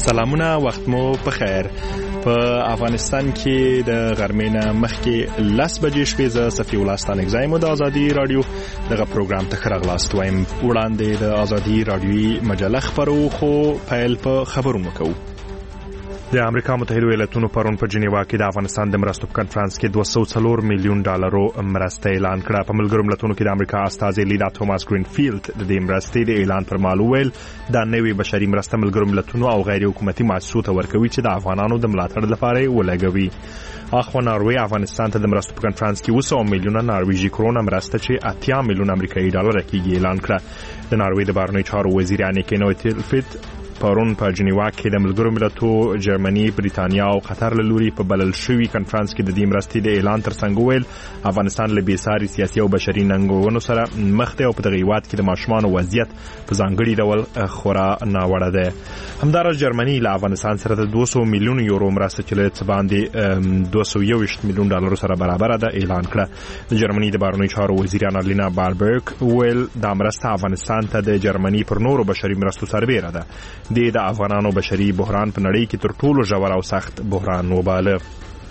سلامونه، وخت مو په خیر. په افغانستان کې د غرمې نه مخکې 10 بجې شپې ز صفي ولستان اگزایم د ازادي رادیو دغه پروګرام ته خراغلاست وایم. وړاندې د ازادي رادیوي مجله خبرو خو پیل په خبرونو کوو. د امریکا متحده ایالاتونو پرون په جنیوا کې د افغانستان د مرستو کانفرنس کې $204 میلیون مرسته اعلان کړه. په ملګرو ملتونو کې د امریکا استازي لیدا توماس ګرینفیلد د دې مرستې د اعلان پر مهال وویل دا نوې بشري مرسته ملګرو ملتونو او غیر حکومتي مؤسسو ته ورکوي چې د افغانانو د ملاتړ لپاره ولګوي. اخو ناروی افغانستان ته د مرستو په کانفرنس کې 200 میلیونه نارویجی کرونه مرسته چې 80 میلیونه امریکایي ډالر کېږي اعلان کړه. د ناروی د بهرنیو چارو وزیر انیکې نویتلفیت پرون په جنیوا کې د ملګرو ملتو جرمني، بریتانیا او قطر له لوري په بلل شوی کانفرنس کې د دې مرستې د اعلان ترڅنګ ویل افغانستان له بېساري سیاسي او بشري ننګونو سره مخ دی او په دغه هیواد کې د ماشومانو وضعیت په ځانګړي ډول خورا ناوړه ده. همدارس جرمني له افغانستان سره د 200 میلیون یورو مرسته چې له څه باندې 221 میلیون ډالر سره برابر ده اعلان کړه. د جرمني د بهرنیو چارو وزیر انالينا باربرګ ویل دا مرسته افغانستان ته د جرمني پر نورو بشري مرستو سربېره ده. د افغانانو بشري بحران په نړۍ کې تر ټولو ژور او سخت بحران وباله.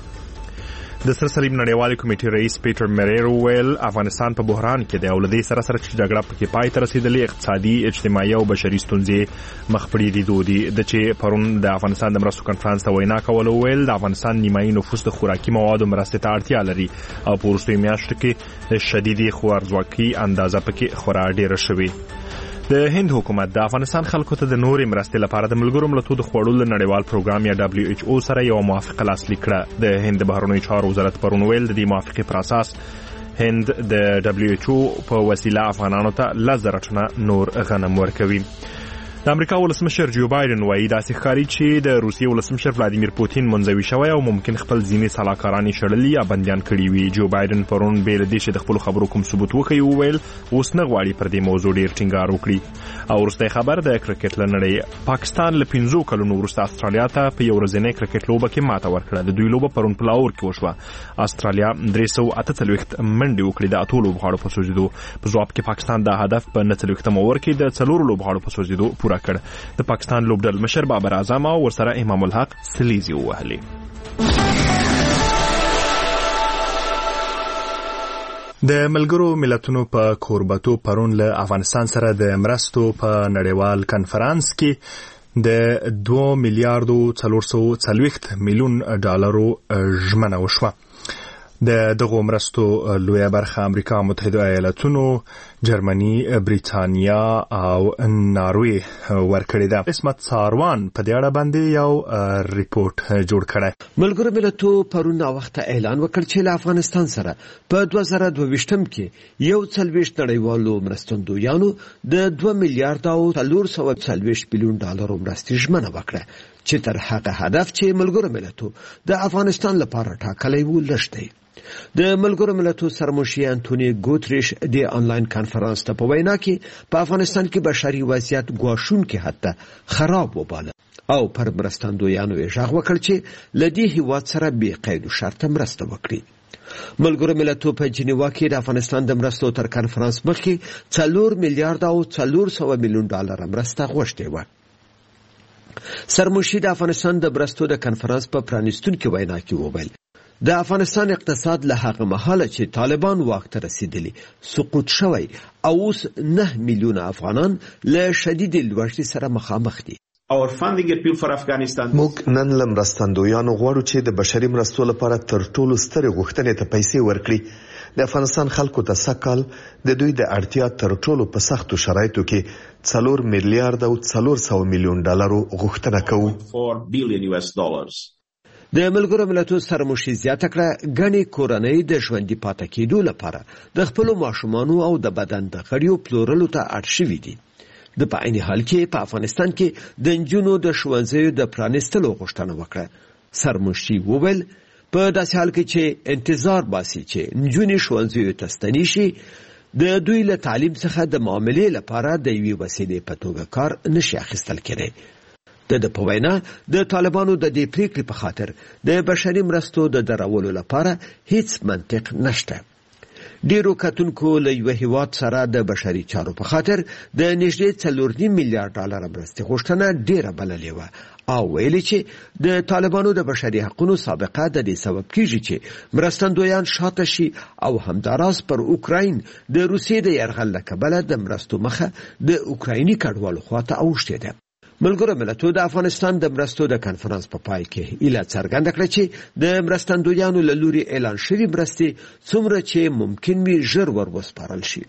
د سر صلیب نړیوالې کمیټې رئیس پیټر میریر ویل افغانستان په بحران کې دی او له دې سره چې جګړه پکې پای ته رسیدلې اقتصادي، اجتماعي او بشري ستونزې مخ پر لیدو دي. د چې پرون د افغانستان د مرستو کانفرنس ته وینا کوله ویل د افغانستان نیمایي نفوس د خوراکي موادو مرستې ته اړتیا لري او په وروستیو میاشتو کې د شدیدي خوارځواکۍ اندازه پکې خورا ډېره شوې. د هند حکومت د افغانستان خلکو ته د نورې مرستې لپاره د ملګرو ملتونو د خوړو نړیوال پروګرام یا WHO سره یو موافقه لاسلیک کړه. د هند د بهرنیو چارو وزارت پرون ویل د دې موافقې پر اساس هند د WHO په وسیله افغانانو ته 10,000 ټنه نور غنم ورکوي. د امریکا ولسمشر جو بایدن وایي داسې ښکاري چې د روسیې ولسمشر ولادیمیر پوتین منځوي شوی او ممکن خپل ځینې سلاکاران یې شړلي یا بندیان کړي وي. جو بایدن پرون بې له دې چې د خپلو خبرو کوم ثبوت وښیي وویل اوس نه غواړي پر دې موضوع ډېر ټینګار وکړي. او وروستی خبر د کرکټ له نړۍ پاکستان له 15 کلونو وروسته استرالیا ته په یو ورځنۍ کرکټ لوبه کې ماته ورکړه. د دوی لوبه پرون په لاهور کې وشوه. استرالیا 348 منډې وکړې د اتو لوبغاړو په سوځېدو. په ځواب کې پاکستان دا هدف په 49 اوور کې د 4 لوبغاړو په سوځېدو پوره کړ. د پاکستان لوبډل مشر بابر اعظم او ورسره امام الحق سلیزي ووهلي. د ملګرو ملتونو په کوربتو پرون له افغانستان سره د مرستو په نړیوال کانفرنس کې د 2 میلیارډ 440 میلیون ډالرو ژمنه وشوه. د دغه مرستو لویه برخه امریکا متحده ایالاتونو، جرمني، بریتانیا او ناروی ورکړې ده. اسمت ساروان په دې اړه باندې یو ریپورت جوړ کړی. ملګرو ملتونو پرون وخت اعلان وکړ چې له افغانستان سره په 2022 کې 140 نړیوالو مرستندویانو د 2 میلیارډ 440 میلیون ډالرو مرستې ژمنه وکړه چې تر هغه هدف چې ملګرو ملتونو د افغانستان لپاره ټاکلی و لږ دی. د ملګرو ملتونو سرمشر انټونی ګوتریش د آنلاین کانفرنس ته په وینا کې په افغانستان کې بشري وضعیت ګواښونکی حتی خراب وباله او پر مرستندویانو یې غږ وکړ چې له دې هیواد سره بې قید و شرطه مرسته وکړي. ملګرو ملتونو په جنیوا کې د افغانستان د مرستو تر کانفرنس مخکې 4 میلیارډ 400 میلیون ډالر مرسته غوښتې وه. سرمشر د افغانستان د مرستو د کانفرنس په پرانیستونکي وینا کې وویل د افغانستان اقتصاد له هغه مهاله چې طالبان واک ته رسیدلی سقوط شوی او اوس 9 میلیونه افغانان له شدید لوږې سره مخامخ دي. موږ نن له مرستندویانو غواړو چې د بشري مرستو لپاره تر ټولو سترې غوښتنې ته پیسې ورکړي. د افغانستان خلکو ته سږ د دوی د اړتیا تر ټولو په سختو شرایطو کې 4 میلیارډ 400 میلیون ډالرو غوښتنه کوو. د ملګرو ملتونو سرمشر زیاته کړه ګڼې کورنۍ د ژوندي پاتې کېدو لپاره د خپلو ماشومانو او د بدن د غړیو پلورلو ته اړ شوي دي. د په عین حال کې په افغانستان کې د نجونو د ښوونځیو د پرانیستلو غوښتنه وکړه. سرمشر وویل په داسې حال کې چې انتظار باسي چې نجونې ښوونځیو ته ستنې شي د دوی له تعلیم څخه د معاملې لپاره د یوې وسیلې په توګه کار نشي اخیستل کېدی. د په وینا د طالبانو د دې پریکړې په خاطر د بشري مرستو د درولو لپاره هیڅ منطق نشته. ډیرو کتونکو له یو هیواد سره د بشري چارو په خاطر د نږدې 4.5 میلیارډ ډالر مرستې غوښتنه ډیره بللې وه او ویلي چې د طالبانو د بشري حقوقو سابقه د دې سبب کیږي چې مرستندویان شاته شي او همداراز پر اوکراین د روسیې د یرغل له کبله د مرستو مخه د اوکرایني کډوالو خواته اوښتې ده. ملګرو ملتونو د افغانستان د مرستو د کانفرنس په پای کې ایله څرګنده کړه چې د مرستندویانو له لوري اعلان شوي مرستې څومره چې ممکن وي ژر ور وسپارل شي.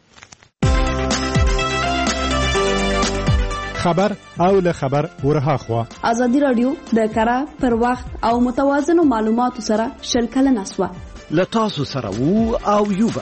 خبر او له خبر ورها خوا ازادي رادیو د کره پر وخت او متوازنو معلوماتو سره شلکل نسوه لتاسو سره وو او یوبا.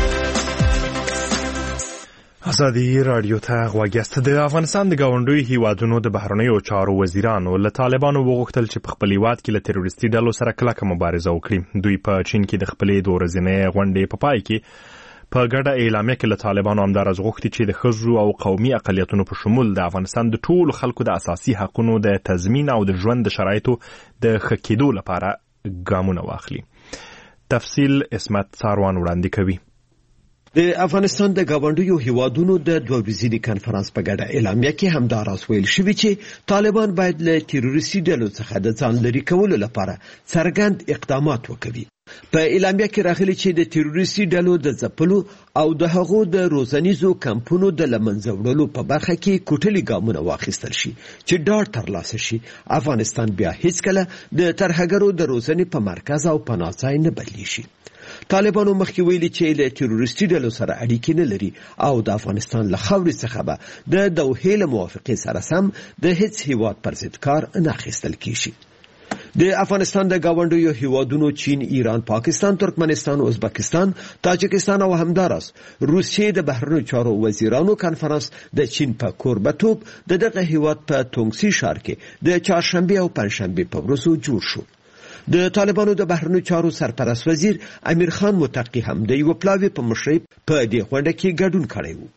ازادي رادیو ته غواګست. د افغانستان د گاونډي هیوادونو د بهرنیو چارو وزیرانو له طالبانو وغوښتل چې په خپل هیواد کې له تروریستي ډلو سره کلکه مبارزه وکړي. دوی په چین کې د خپلې دوه ورځنۍ غونډې په پای کې په ګډه اعلامیه کې له طالبانو همدارس غوښتي چې د ښځو او قومي اقلیتونو په شمول د افغانستان د ټولو خلکو د اساسي حقوقو د تضمین او د ژوند د شرایطو د ښه کېدو لپاره ګامونه واخلي. تفصیل اسمت ساروان وړاندې کوي. د افغانستان د گاونډیو هیوادونو د دوه ورځني کانفرنس په ګډه اعلامیه کې همداراز ویل شوی چې طالبان باید له تروریستي ډلو څخه د ځان لرې کولو لپاره څرګند اقدامات وکړي. په اعلامیه کې راغلي چې د تروریستي ډلو د ځپلو او د هغو د روزنیزو کمپونو د لمنځه وړلو په برخه کې کوټلي ګامونه واخیستل شي چې ډاډ ترلاسه شي افغانستان بیا هیڅکله د ترهګرو د روزنې په مرکز او پناه ځای نه بدلی شي. طالبانو مخکې ویلي چې له تروریستي ډلو سره اړیکې نه لري او د افغانستان له خاورې څخه به د دوحې له موافقې سره سم د هیڅ هیواد پر ضد کار نه اخیستل کیږي. د افغانستان د گاونډیو هیوادونو چین، ایران، پاکستان، ترکمنستان، ازبکستان، تاجکستان او همداراز روسیې د بهرنیو چارو وزیرانو کانفرنس د چین په کوربتوب د دغه هیواد په تونګسي ښار کې د چهارشنبه او پنځشنبه په ورځو جوړ شو. د طالبانو د بهرنیو چارو سرپرست وزیر امیر خان متقی هم د یو پلاوی په مشرۍ په دې غونډه کې ګډون کړی و.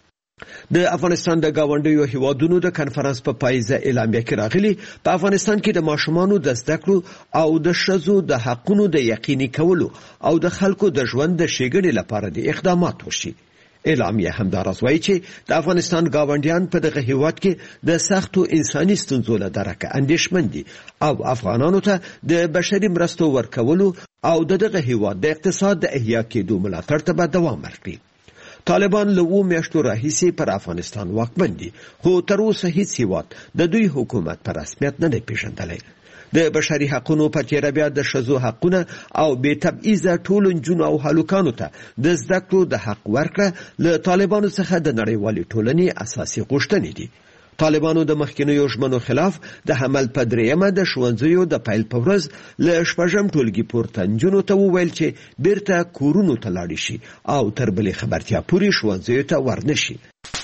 د افغانستان د گاونډیو هیوادونو د کانفرنس په پایزه اعلامیه کې راغلي په افغانستان کې د ماشومانو د زده کړو او د ښځو د حقوقو د یقیني کولو او د خلکو د ژوند د ښېګڼې لپاره د اقدامات وشي. اعلامیه همداراز وایي چې د افغانستان گاونډیان په دغه هیواد کې د سختو انساني ستونزو له درکه اندېښمن دي او افغانانو ته د بشري مرستو ورکولو او دغه هیواد د اقتصاد د احیا کېدو ملاتړ ته به دوام ورکړي. طالبان له 2 میاشتو راهیسې پر افغانستان واکمن دي خو تر اوسه هیڅ هیواد د دوی حکومت په رسمیت نه دی پیژندلی. د بشري حقوقو په تیر بیا د ښځو حقونه او بې تبعیضه ټولو نجونو او هلکانو ته د زده کړو د حق ورکړه له طالبانو څخه د نړیوالې ټولنې اساسي غوښتنې دي. طالبانو د مخکینیو ژمنو خلاف د حمل په دریمه د ښوونځیو د پیل په ورځ له شپږم ټولګي پورته نجونو ته وویل چې بیرته کورونو ته لاړې شي او تر بلې خبرتیا پورې ښوونځیو ته ورنشي.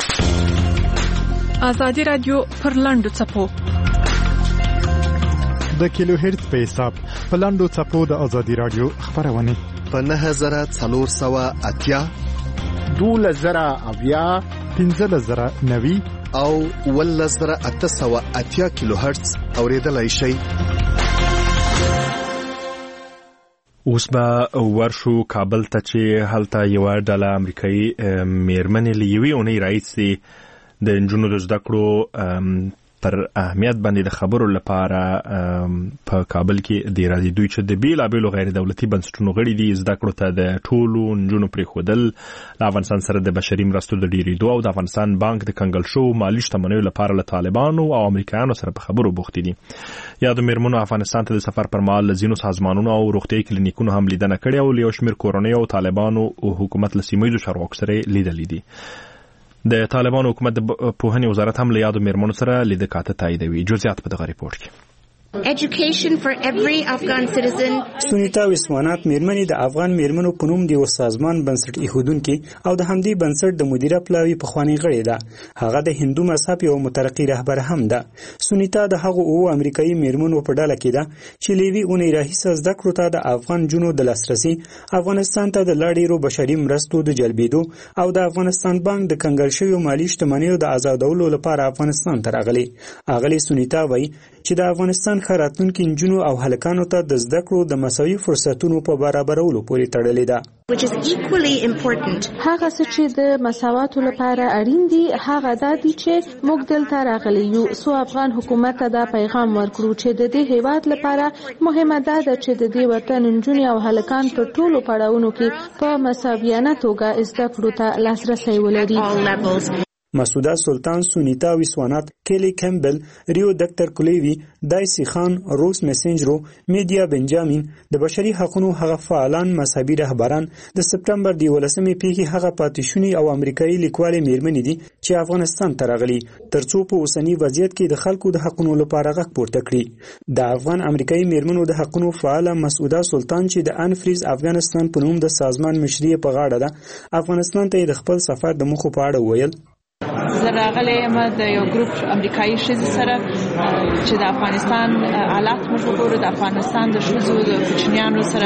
ازادي رادیو پر لاندو څپو د کیلو هرتز په حساب په لاندو څپو د ازادي رادیو خبرونه په 9480 2000 1590 او 1880 کیلو هرتز اوریدلای شي. اوس به ورشو کابل ته چې هلته یو ډله امریکایي میرمنې لیوي اونۍ راځي د انجونو د زده کړو پر اهمیت باندې د خبرو لپاره په کابل کې دی راځي. دوی چې د بیلابیلو غیر دولتي بنسټونو غړي دي زده کړو ته د ټولو نجونو پرېښودل، د افغانستان سره د بشري مرستو د ډیریدو او د افغانستان بانک د کنګل شو مالي شتمنیو لپاره له طالبانو او امریکایانو سره په خبرو بوختي دي. یادو میرمنو افغانستان ته د سفر پر مهال ځینو سازمانونو او روغتیايي کلینیکونو هم لیدنه کړې او له یو شمېر کورنیو او طالبانو او حکومت له سیمه ییزو چارواکو سره لیدلې دي. د طالبانو حکومت د پوهنې وزارت هم له یادو میرمنو سره لیدکاته تاییدوي. جزئیات په دغه ریپورت کې. Education for every Afghan citizen. سونیتا وسوانات میرمنې د افغان میرمنو په نوم د یو سازمان بنسټ ایښودونکي او د همدې بنسټ د مدیره پلاوي پخوانۍ غړې ده. هغه د هندو مذهب یو مترقي رهبر هم ده. سونیتا د هغو امریکایي میرمنو په ډله کې ده چې لیوي اونۍ راهیسه زده کړو ته د افغان جنو د لاسرسي، افغانستان ته د لا ډیرو بشري مرستو د جلبېدو او د افغانستان بانک د کنګل شویو مالي شتمنیو د آزادولو لپاره افغانستان ته راغلي. اغلې سونیتا وایي چې د افغانستان افغانستان ښه راتلونکي نجونو او هلکانو ته د زده کړو د مساوي فرصتونو په برابرولو پورې تړلې ده. Which is equally important. هغه څه چې د مساواتو لپاره اړین دي هغه دا دي چې موږ دلته راغلي یو سو افغان حکومت ته دا پیغام ورکړو چې د دې هیواد لپاره مهمه ده چې د دې وطن نجونې او هلکان په ټولو پړاوونو کې په مساویانه توګه زده کړو ته لاسرسی ولري. مسعوده سلطان، سونیتا ویسوانات، کلی کمبل، ریو دکتر کلیوی، دایسی خان، روس مسنجرو، میډیا بنجامین، د بشري حقوقو هغه فعالان، مذهبي رهبران، د سپټمبر 11 پیښې هغه پاتېشونی او امریکایي لیکوالې میرمنې دي چې افغانستان ته راغلي ترڅو په اوسنی وضعیت کې د خلکو د حقوقو لپاره غږ پورته کړي. د افغان امریکایي میرمنو د حقوقو فعال مسعوده سلطان چې د انفریز افغانستان په نوم د سازمان مشري په غاړه ده، افغانستان ته د خپل سفر د مخه په اړه ویل: زه راغلی یم د یو ګروپ امریکایي ښځې سره چې د افغانستان حالات موږ وګورو، د افغانستان د ښځو د کوچنیانو سره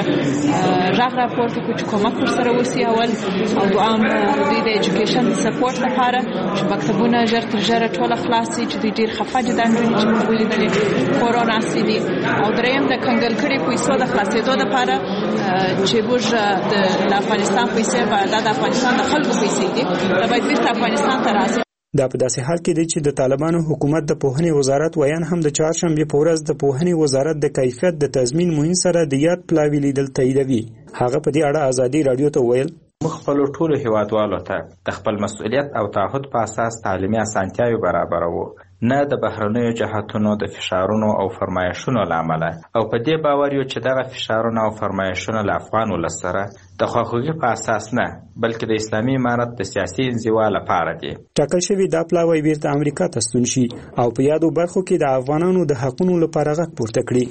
غږ راپورته کړو چې کومک ورسره وسي اول، او دوام دوی د ایجوکیشن سپورټ لپاره چې مکتبونه ژر تر ژره ټوله خلاص شي، چې دوی ډېر خفه دي دا نجونې چې موږ ولیدلې کورونا سي دي، او دریم د کنګل کړي پیسو د خلاصېدو لپاره چې موږ د افغانستان پیسې دا د افغانستان د خلکو پیسې دي، دا باید بیرته افغانستان ته راسي. دا په داسې حال کې دی چې د طالبانو حکومت د پوهنې وزارت ویان هم د چهارشنبې په ورځ د پوهنې وزارت د کیفیت د تضمین مهم سره د یاد پلاوي لیدل تاییدوي. هغه په دې اړه ازادي رادیو ته ویل: موږ خپل ټولو هیوادوالو ته د خپل مسؤلیت او تعهد په اساس تعلیمي اسانتیاوي برابروو، نه د بهرنیو جهاتونو د فشارونو او فرمایشونو لامل، او په دې باور یو چې دغه فشارونه او فرمایشونه له افغان ولس سره د خواخوږي په اساس نه بلکې د اسلامي امارت د سیاسي انزوا لپاره دي. ټاکل شوی دا پلاوی بیرته امریکا ته ستون شي او په یادو برخو کې د افغانانو د حقوقو لپاره غږ پورته کړي.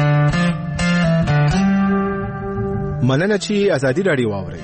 مننه چې ازادي رادیو واوري.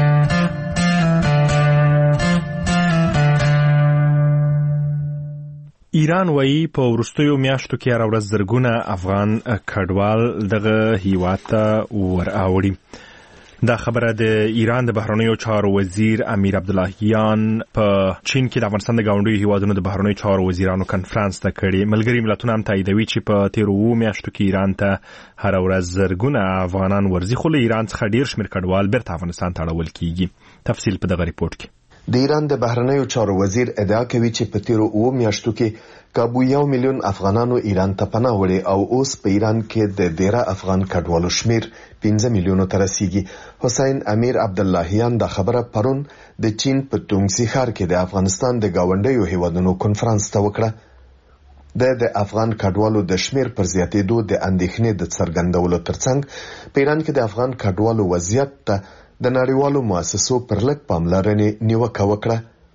ایران وایي په وروستیو میاشتو کې هره ورځ زرګونه افغان کډوال دغه هیواد ته وراوړي. دا خبره د ایران د بهرنیو چارو وزیر امیر عبداللهیان په چین کې د افغانستان د ګاونډیو هیوادونو د بهرنیو چارو وزیرانو کنفرانس ته کړې. ملګري ملتونه هم تاییدوي چې په تیرو میاشتو کې ایران ته هره ورځ زرګونه افغانان ورځي، خو له ایران څخه ډیر شمېر کډوال بیرته افغانستان ته اړول کیږي. تفصیل په دغه ریپورت کې. د ایران د بهرنیو چارو وزیر ادعا کوي چې په تیرو 2 میاشتو کې کابو 1 میلیون افغانانو ایران ته پناه وړي او اوس په ایران کې د 13 افغان کډوالو شمیر 15 میلیونو ته رسیدي. حسین امیر عبداللهیان دا خبره پرون د چین په تونګزي ښار کې د افغانستان د ګاونډیو هیوادونو کنفرانس ته وکړه. د افغان کډوالو د شمیر پر زیاتېدو د اندېښنې د څرګندولو ترڅنګ په ایران کې د افغان کډوالو وضعیت ته د نړیوالو مؤسسو پر لږ پاملرنې نیوکه وکړه.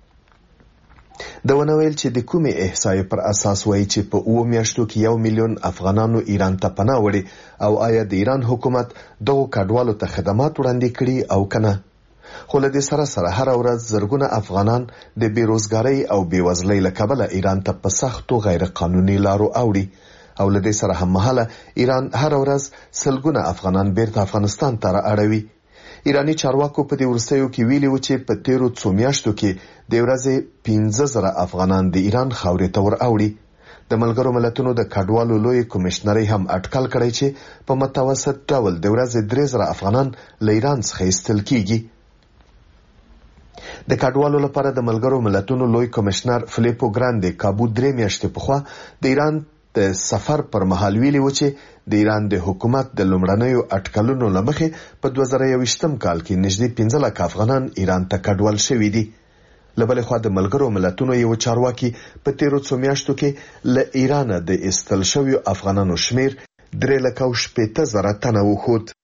د ونویل چې د کومې احصایې پر اساس وایي چې په 2 میاشتو کې 1 میلیون افغانانو ایران ته پناه وړي او آیا د ایران حکومت دغه کډوالو ته خدمات وړاندې کړي او کنه. خو له دې سره هر ورځ زرګونه افغانان د بیروزګارۍ او بیوزلۍ له کبله ایران ته په سختو غیر قانوني لارو اوړي او له دې سره هم مهاله ایران هر ورځ سلګونه افغانان بیرته افغانستان ته رااړوي. ایرانی چارواکو په دې ورستیو کې ویلي و چې په تیرو 2 میاشتو کې د ورځې 15,000 افغانان د ایران خاورې ته ور اوړي. د ملګرو ملتونو د کډوالو لوی کمشنري هم اټکل کړی چې په متوسط ډول د ورځې 3,000 افغانان له ایران څخه ایستل کیږي. د کډوالو لپاره د ملګرو ملتونو لوی کمشنر فلیپو ګراندي کابو 3 میاشتې پخوا د ایران د سفر پر مهال ویلي و چې د ایران د حکومت د لومړنیو اټکلونو لمخې په 2021 کال کې نږدې 15 لک افغانان ایران ته کډوال شوي دي. له بلې خوا د ملګرو ملتونو یو چارواکي په تیرو 2 میاشتو کې له ایران د ایستل شویو افغانانو شمیر 3,60,000 تنه وښود.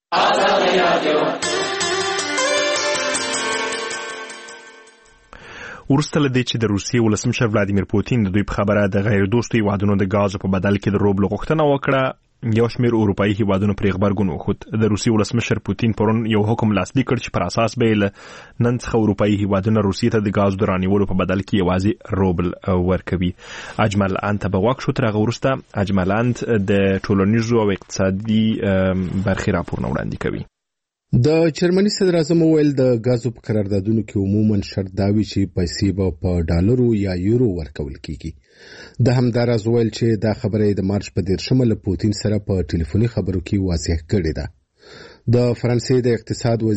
ورسته لدې چې د روسیې ولسمشر ولادیمیر پوتین د دوی په خبره د غیر دوستو هیوادونو د غازو په بدل کې د روبل غوښتنه وکړه، یو شمېر اروپایي هیوادونو پرې غبرګون وښود. د روسیې ولسمشر پوتین پرون یو حکم لاسلیک کړ چې پر اساس به له نن څخه اروپایي هیوادونه روسیې ته د غازو د رانیولو په بدل کې یوازې روبل ورکوي. اجمل انت به واک شو. تر هغه وروسته اجمل انت د ټولنیزو او اقتصادي برخې راپورونه وړاندې کوي. د جرمني صدر اعظم ویل د غازو په قراردادونو کې عموما شرط دا وي چې پیسې به په ډالرو یا یورو ورکول کیږي. د همداراز ویل چې دا خبره د مارچ په 13 له پوتین سره په ټلیفوني خبرو کې واضح کړې ده. د فرانسې د اقتصاد